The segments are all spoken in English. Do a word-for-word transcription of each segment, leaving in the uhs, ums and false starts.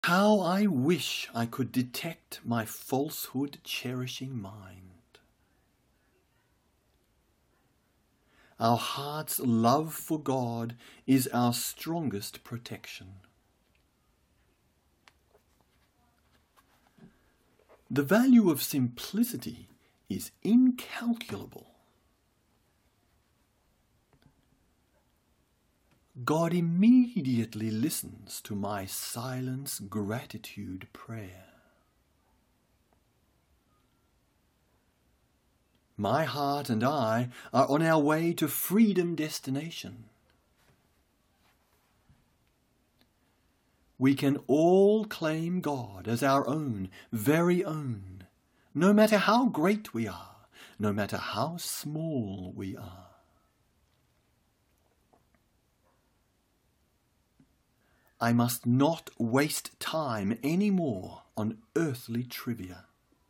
How I wish I could detect my falsehood-cherishing mind. Our heart's love for God is our strongest protection. The value of simplicity is incalculable. God immediately listens to my silence gratitude prayer. My heart and I are on our way to freedom destination. We can all claim God as our own, very own, no matter how great we are, no matter how small we are. I must not waste time anymore on earthly trivia.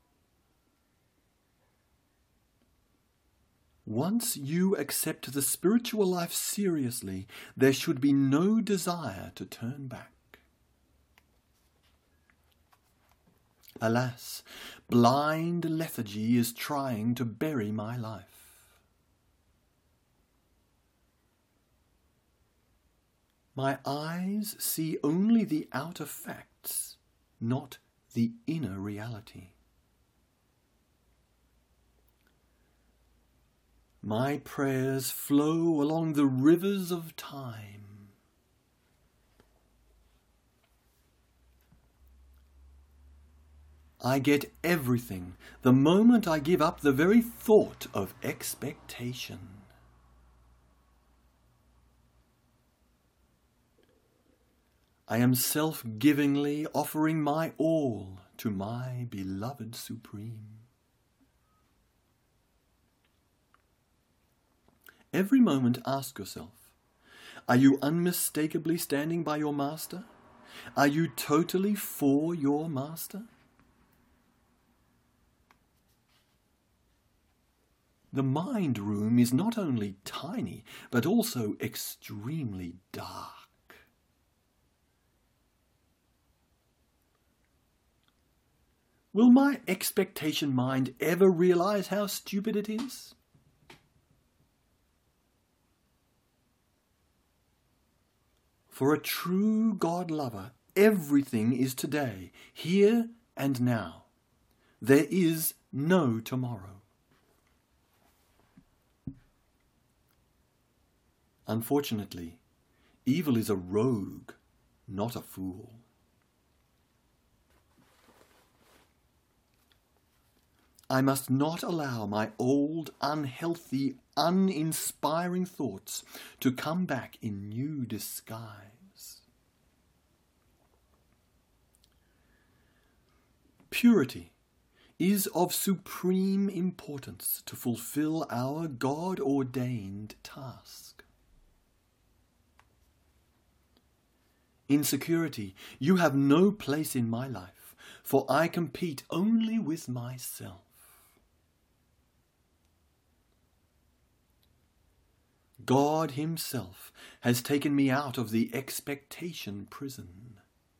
Once you accept the spiritual life seriously, there should be no desire to turn back. Alas, blind lethargy is trying to bury my life. My eyes see only the outer facts, not the inner reality. My prayers flow along the rivers of time. I get everything the moment I give up the very thought of expectation. I am self-givingly offering my all to my beloved Supreme. Every moment ask yourself, are you unmistakably standing by your Master? Are you totally for your Master? The mind room is not only tiny, but also extremely dark. Will my expectation mind ever realize how stupid it is? For a true God-lover, everything is today, here and now. There is no tomorrow. Unfortunately, evil is a rogue, not a fool. I must not allow my old, unhealthy, uninspiring thoughts to come back in new disguise. Purity is of supreme importance to fulfill our God-ordained task. Insecurity, you have no place in my life, for I compete only with myself. God Himself has taken me out of the expectation prison.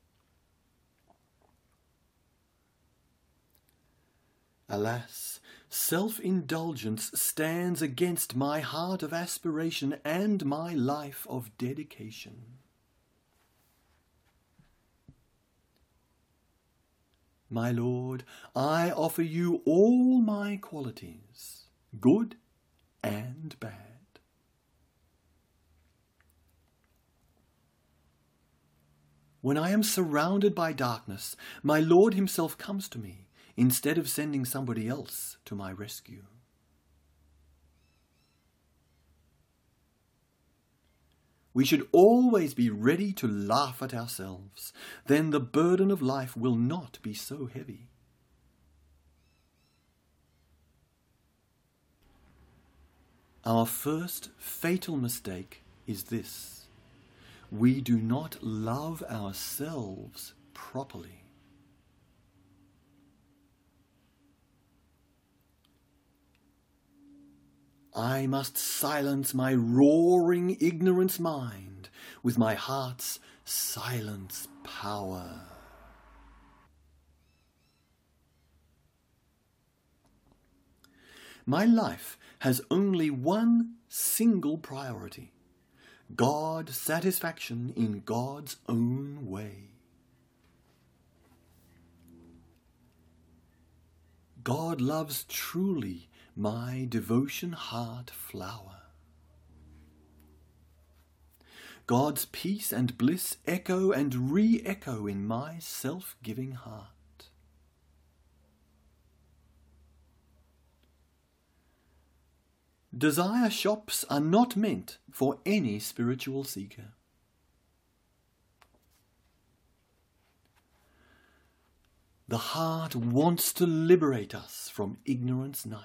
Alas, self-indulgence stands against my heart of aspiration and my life of dedication. My Lord, I offer you all my qualities, good and bad. When I am surrounded by darkness, my Lord Himself comes to me, instead of sending somebody else to my rescue. We should always be ready to laugh at ourselves. Then the burden of life will not be so heavy. Our first fatal mistake is this. We do not love ourselves properly. I must silence my roaring ignorance mind with my heart's silence power. My life has only one single priority: God's satisfaction in God's own way. God loves truly my devotion heart flower. God's peace and bliss echo and re-echo in my self-giving heart. Desire shops are not meant for any spiritual seeker. The heart wants to liberate us from ignorance night.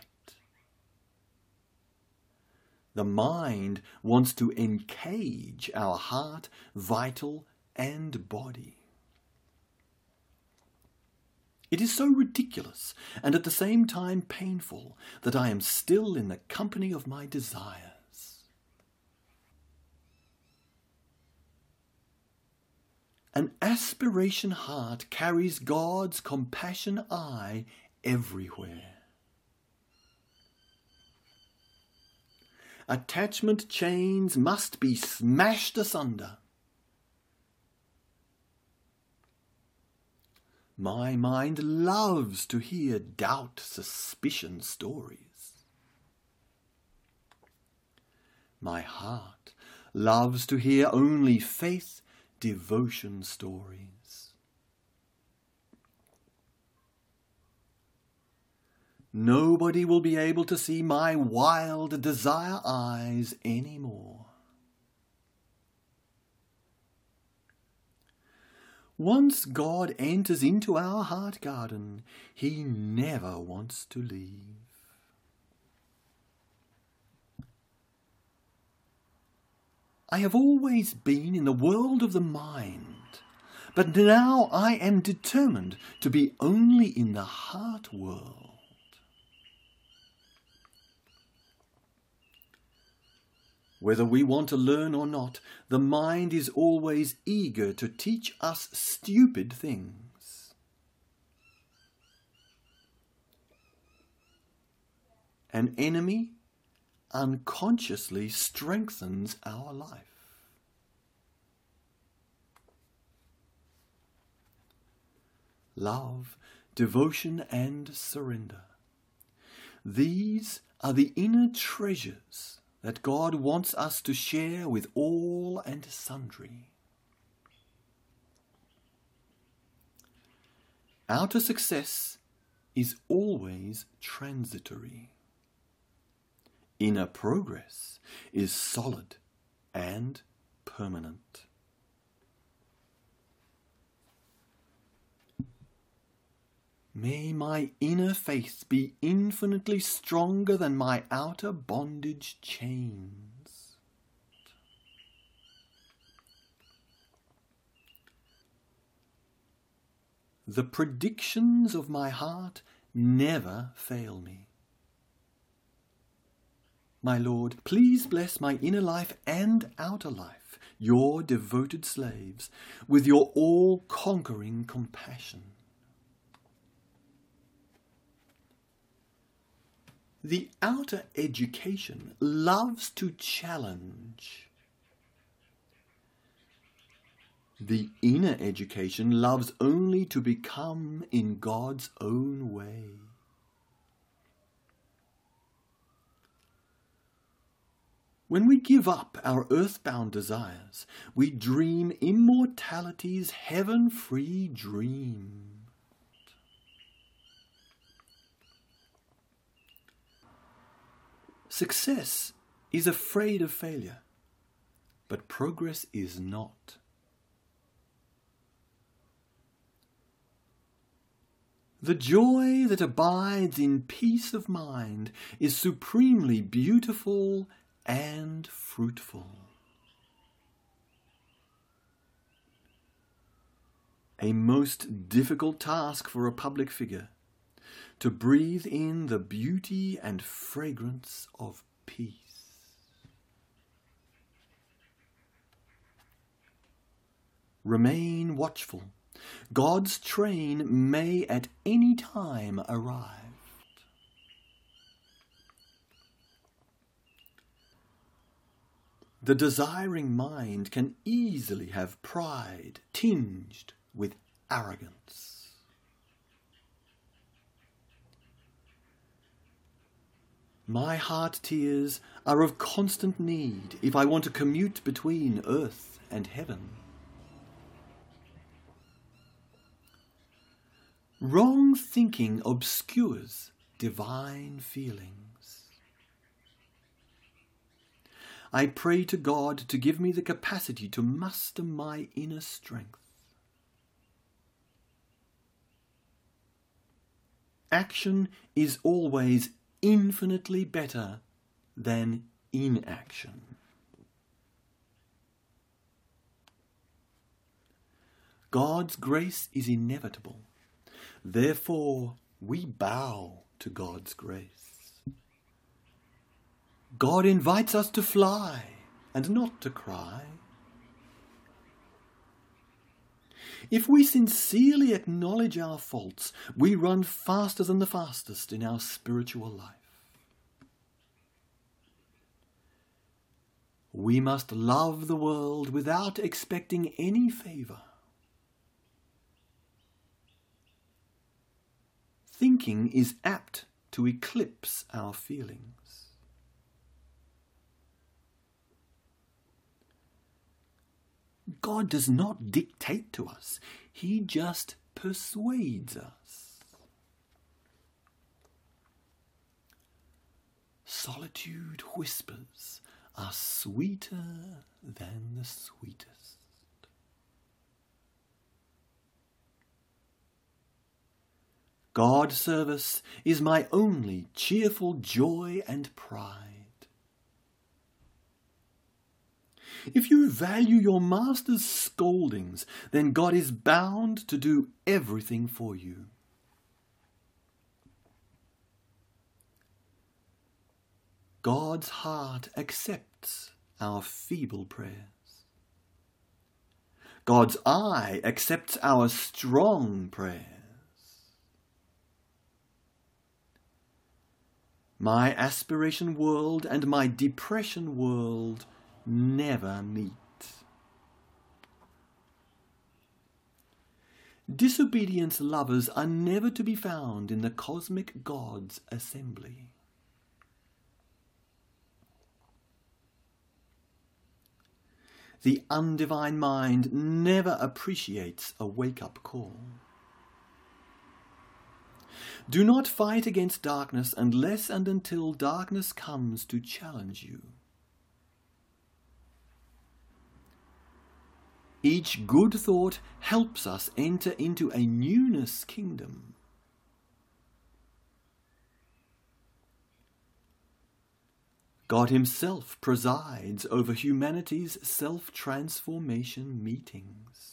The mind wants to encage our heart, vital, and body. It is so ridiculous and at the same time painful that I am still in the company of my desires. An aspiration heart carries God's compassion eye everywhere. Attachment chains must be smashed asunder. My mind loves to hear doubt, suspicion stories. My heart loves to hear only faith, devotion stories. Nobody will be able to see my wild desire eyes anymore. Once God enters into our heart garden, he never wants to leave. I have always been in the world of the mind, but now I am determined to be only in the heart world. Whether we want to learn or not, the mind is always eager to teach us stupid things. An enemy unconsciously strengthens our life. Love, devotion, and surrender. These are the inner treasures that God wants us to share with all and sundry. Outer success is always transitory. Inner progress is solid and permanent. May my inner faith be infinitely stronger than my outer bondage chains. The predictions of my heart never fail me. My Lord, please bless my inner life and outer life, your devoted slaves, with your all-conquering compassion. The outer education loves to challenge. The inner education loves only to become in God's own way. When we give up our earthbound desires, we dream immortality's heaven-free dream. Success is afraid of failure, but progress is not. The joy that abides in peace of mind is supremely beautiful and fruitful. A most difficult task for a public figure, to breathe in the beauty and fragrance of peace. Remain watchful. God's train may at any time arrive. The desiring mind can easily have pride tinged with arrogance. My heart tears are of constant need if I want to commute between earth and heaven. Wrong thinking obscures divine feelings. I pray to God to give me the capacity to muster my inner strength. Action is always infinitely better than inaction. God's grace is inevitable. Therefore, we bow to God's grace. God invites us to fly and not to cry. If we sincerely acknowledge our faults, we run faster than the fastest in our spiritual life. We must love the world without expecting any favour. Thinking is apt to eclipse our feelings. God does not dictate to us. He just persuades us. Solitude whispers are sweeter than the sweetest. God service is my only cheerful joy and pride. If you value your master's scoldings, then God is bound to do everything for you. God's heart accepts our feeble prayers. God's eye accepts our strong prayers. My aspiration world and my depression world never meet. Disobedience lovers are never to be found in the cosmic God's assembly. The undivine mind never appreciates a wake-up call. Do not fight against darkness unless and until darkness comes to challenge you. Each good thought helps us enter into a newness kingdom. God Himself presides over humanity's self-transformation meetings.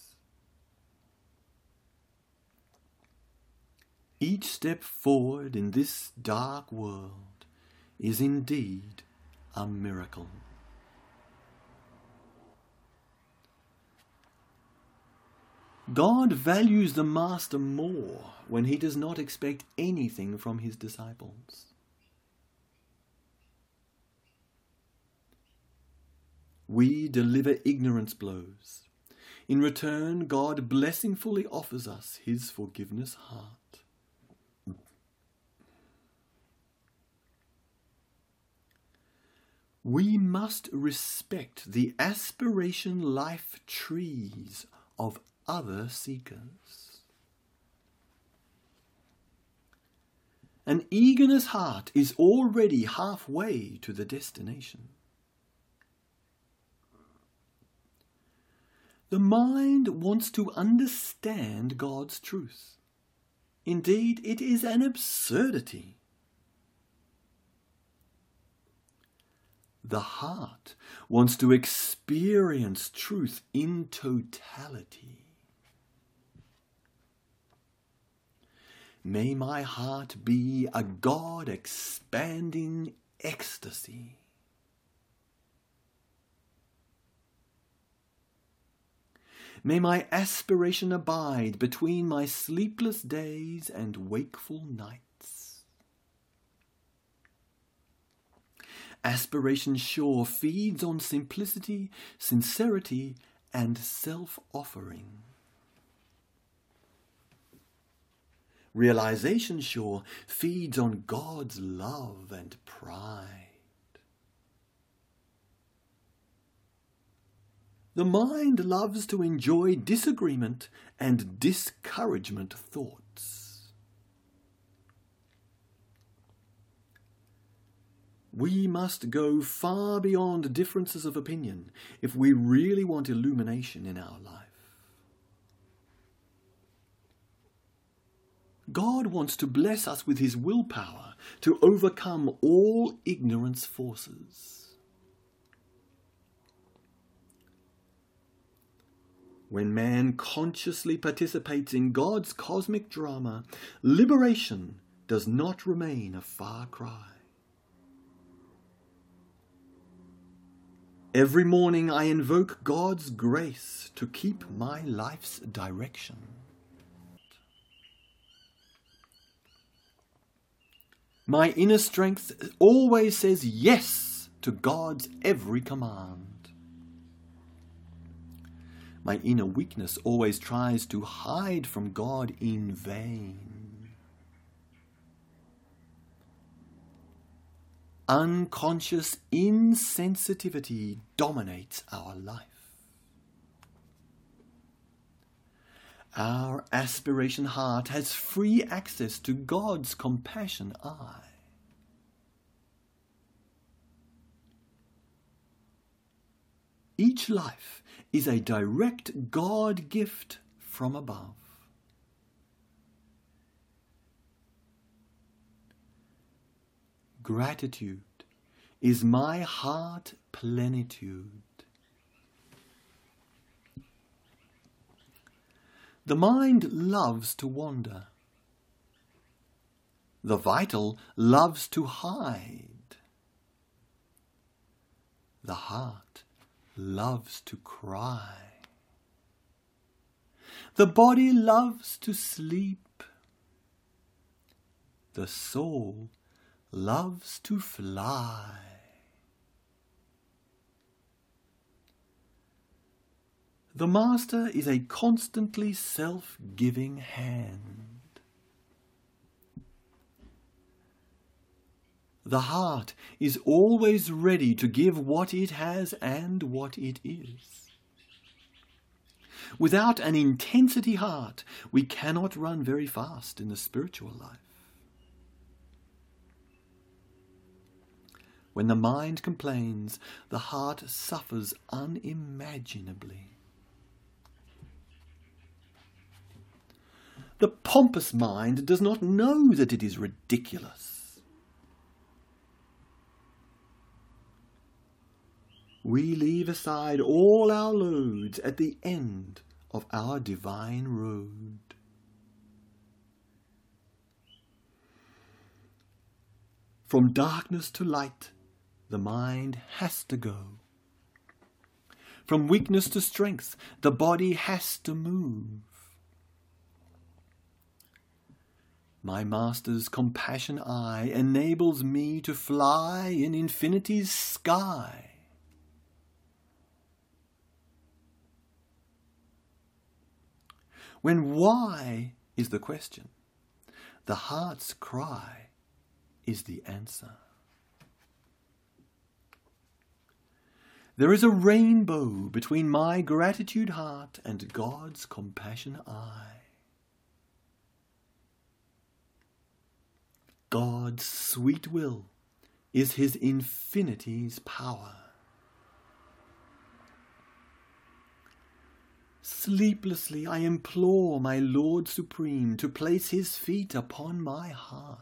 Each step forward in this dark world is indeed a miracle. God values the master more when he does not expect anything from his disciples. We deliver ignorance blows. In return, God blessingfully offers us his forgiveness heart. We must respect the aspiration life trees of other seekers. An eagerness heart is already halfway to the destination. The mind wants to understand God's truth. Indeed, it is an absurdity. The heart wants to experience truth in totality. May my heart be a God-expanding ecstasy. May my aspiration abide between my sleepless days and wakeful nights. Aspiration sure feeds on simplicity, sincerity, and self-offering. Realization sure feeds on God's love and pride. The mind loves to enjoy disagreement and discouragement thoughts. We must go far beyond differences of opinion if we really want illumination in our life. God wants to bless us with His willpower to overcome all ignorance forces. When man consciously participates in God's cosmic drama, liberation does not remain a far cry. Every morning I invoke God's grace to keep my life's direction. My inner strength always says yes to God's every command. My inner weakness always tries to hide from God in vain. Unconscious insensitivity dominates our life. Our aspiration heart has free access to God's compassion eye. Each life is a direct God gift from above. Gratitude is my heart plenitude. The mind loves to wander. The vital loves to hide. The heart loves to cry. The body loves to sleep. The soul loves to fly. The Master is a constantly self-giving hand. The heart is always ready to give what it has and what it is. Without an intensity heart, we cannot run very fast in the spiritual life. When the mind complains, the heart suffers unimaginably. The pompous mind does not know that it is ridiculous. We leave aside all our loads at the end of our divine road. From darkness to light, the mind has to go. From weakness to strength, the body has to move. My Master's compassion eye enables me to fly in infinity's sky. When why is the question, the heart's cry is the answer. There is a rainbow between my gratitude heart and God's compassion eye. God's sweet will is His infinity's power. Sleeplessly I implore my Lord Supreme to place His feet upon my heart.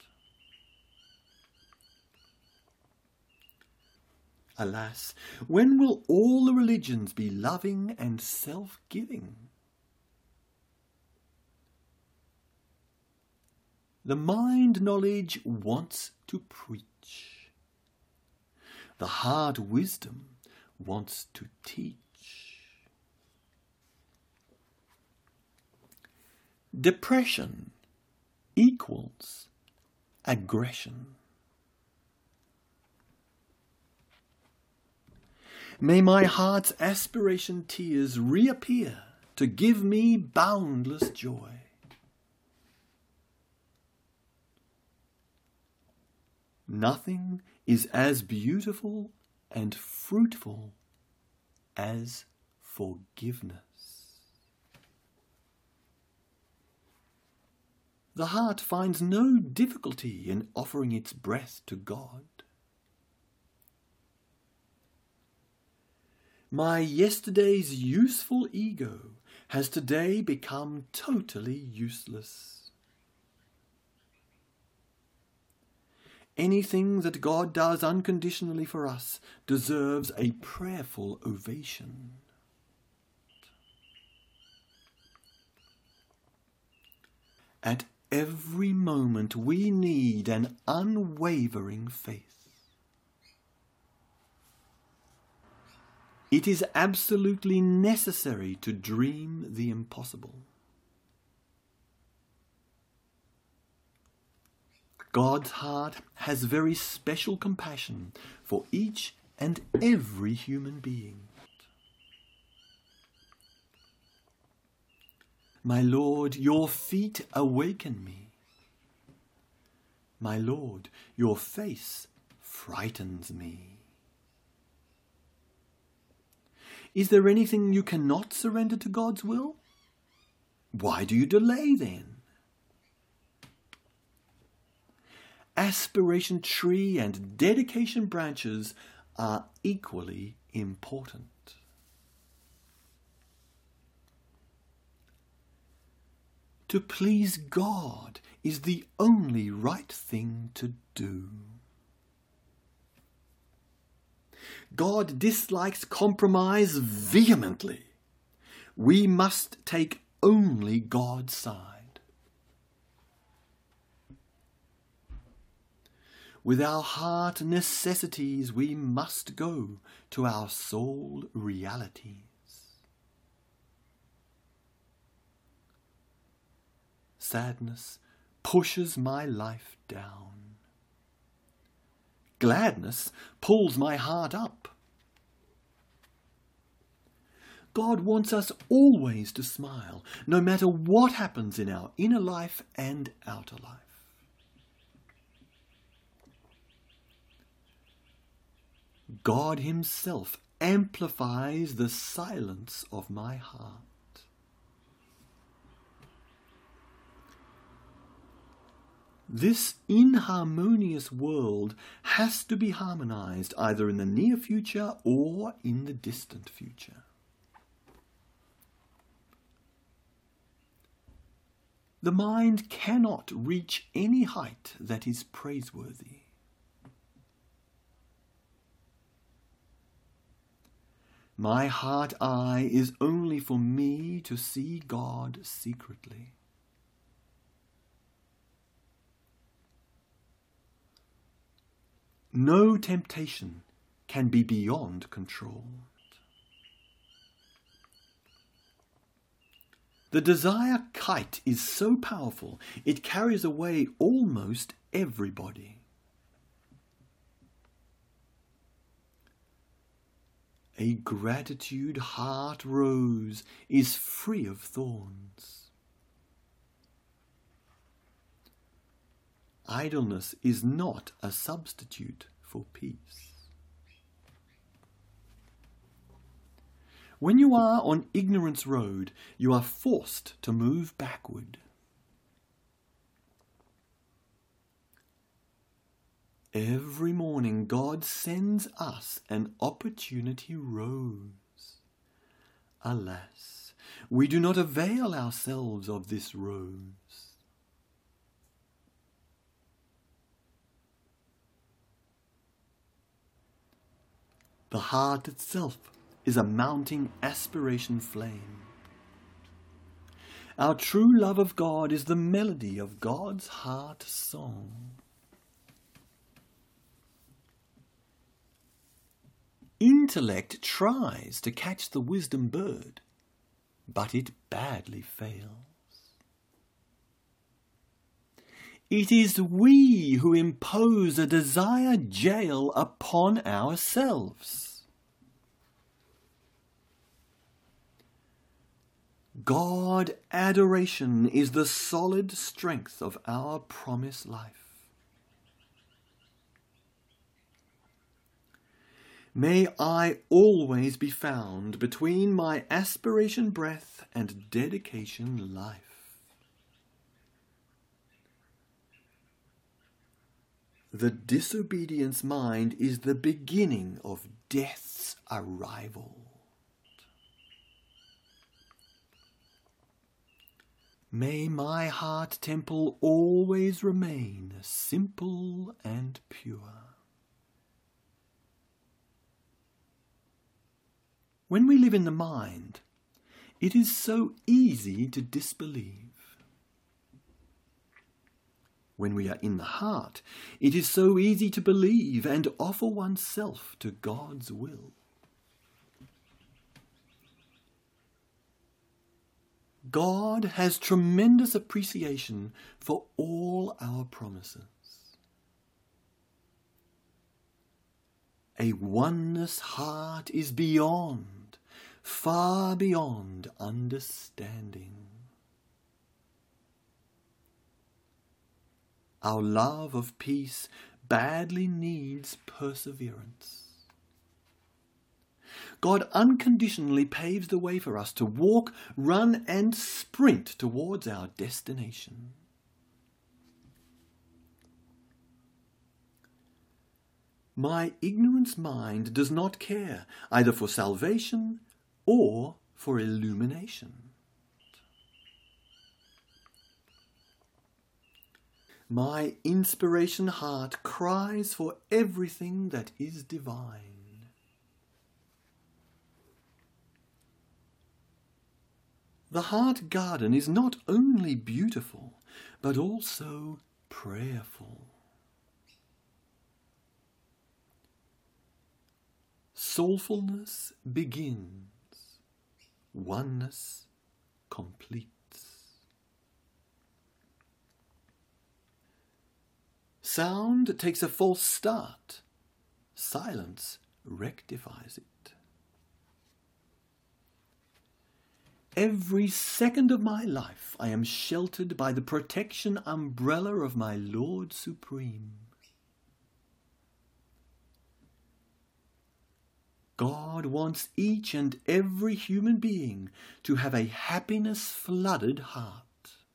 Alas, when will all the religions be loving and self-giving? The mind knowledge wants to preach. The heart wisdom wants to teach. Depression equals aggression. May my heart's aspiration tears reappear to give me boundless joy. Nothing is as beautiful and fruitful as forgiveness. The heart finds no difficulty in offering its breath to God. My yesterday's useful ego has today become totally useless. Anything that God does unconditionally for us deserves a prayerful ovation. At every moment we need an unwavering faith. It is absolutely necessary to dream the impossible. God's heart has very special compassion for each and every human being. My Lord, your feet awaken me. My Lord, your face frightens me. Is there anything you cannot surrender to God's will? Why do you delay then? Aspiration tree and dedication branches are equally important. To please God is the only right thing to do. God dislikes compromise vehemently. We must take only God's side. With our heart necessities, we must go to our soul realities. Sadness pushes my life down. Gladness pulls my heart up. God wants us always to smile, no matter what happens in our inner life and outer life. God Himself amplifies the silence of my heart. This inharmonious world has to be harmonized either in the near future or in the distant future. The mind cannot reach any height that is praiseworthy. My heart eye is only for me to see God secretly. No temptation can be beyond control. The desire kite is so powerful, it carries away almost everybody. A gratitude heart rose is free of thorns. Idleness is not a substitute for peace. When you are on ignorance road, you are forced to move backward. Every morning God sends us an opportunity rose. Alas, we do not avail ourselves of this rose. The heart itself is a mounting aspiration flame. Our true love of God is the melody of God's heart song. Intellect tries to catch the wisdom bird, but it badly fails. It is we who impose a desire jail upon ourselves. God adoration is the solid strength of our promised life. May I always be found between my aspiration breath and dedication life. The disobedience mind is the beginning of death's arrival. May my heart temple always remain simple and pure. When we live in the mind, it is so easy to disbelieve. When we are in the heart, it is so easy to believe and offer oneself to God's will. God has tremendous appreciation for all our promises. A oneness heart is beyond, far beyond understanding. Our love of peace badly needs perseverance. God unconditionally paves the way for us to walk, run, and sprint towards our destination. My ignorance mind does not care either for salvation or for illumination. My inspiration heart cries for everything that is divine. The heart garden is not only beautiful, but also prayerful. Soulfulness begins, oneness completes. Sound takes a false start, silence rectifies it. Every second of my life I am sheltered by the protection umbrella of my Lord Supreme. God wants each and every human being to have a happiness-flooded heart.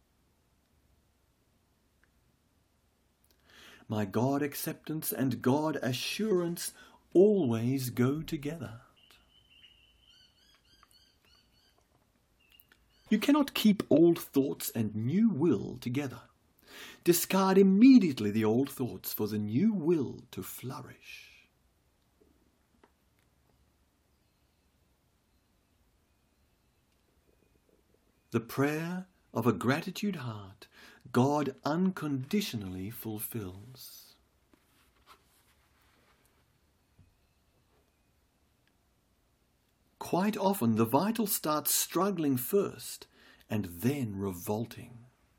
My God acceptance and God assurance always go together. You cannot keep old thoughts and new will together. Discard immediately the old thoughts for the new will to flourish. The prayer of a gratitude heart God unconditionally fulfills. Quite often the vital starts struggling first and then revolting.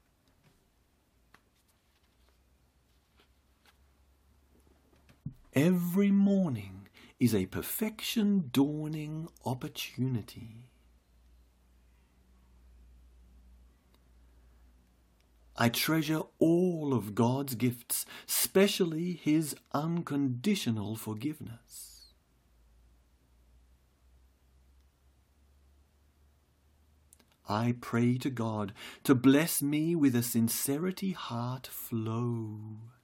Every morning is a perfection dawning opportunity. I treasure all of God's gifts, especially His unconditional forgiveness. I pray to God to bless me with a sincerity heart flow.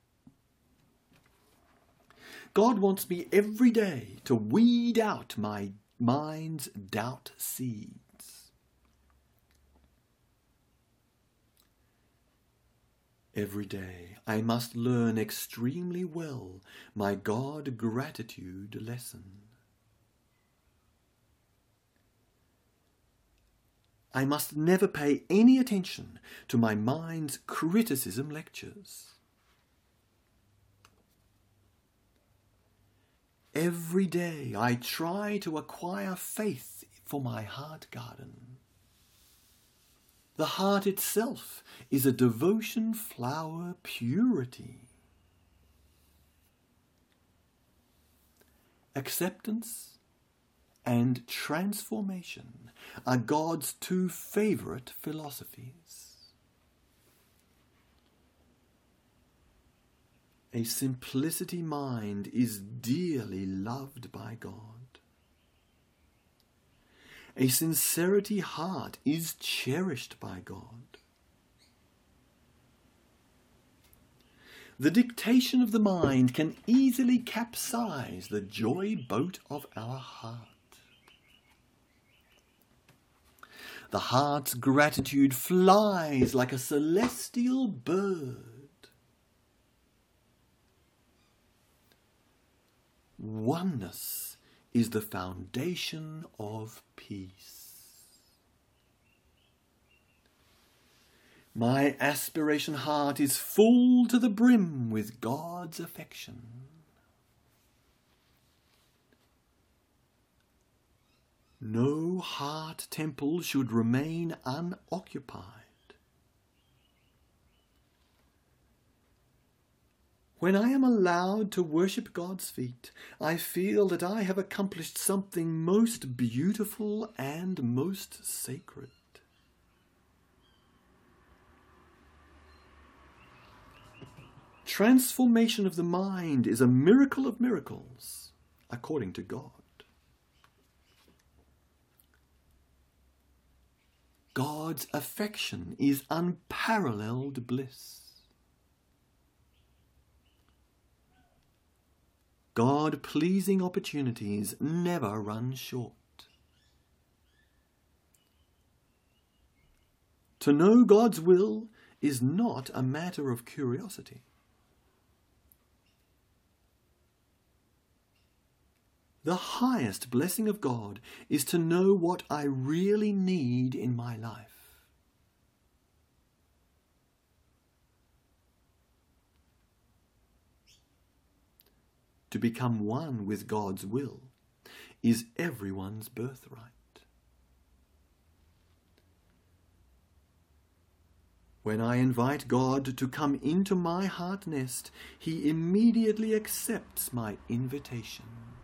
God wants me every day to weed out my mind's doubt seeds. Every day I must learn extremely well my God gratitude lesson. I must never pay any attention to my mind's criticism lectures. Every day I try to acquire faith for my heart garden. The heart itself is a devotion flower purity. Acceptance and transformation are God's two favorite philosophies. A simplicity mind is dearly loved by God. A sincerity heart is cherished by God. The dictation of the mind can easily capsize the joy boat of our heart. The heart's gratitude flies like a celestial bird. Oneness is the foundation of peace. My aspiration heart is full to the brim with God's affection. No heart temple should remain unoccupied. When I am allowed to worship God's feet, I feel that I have accomplished something most beautiful and most sacred. Transformation of the mind is a miracle of miracles, according to God. God's affection is unparalleled bliss. God-pleasing opportunities never run short. To know God's will is not a matter of curiosity. The highest blessing of God is to know what I really need in my life. To become one with God's will is everyone's birthright. When I invite God to come into my heart nest, He immediately accepts my invitation.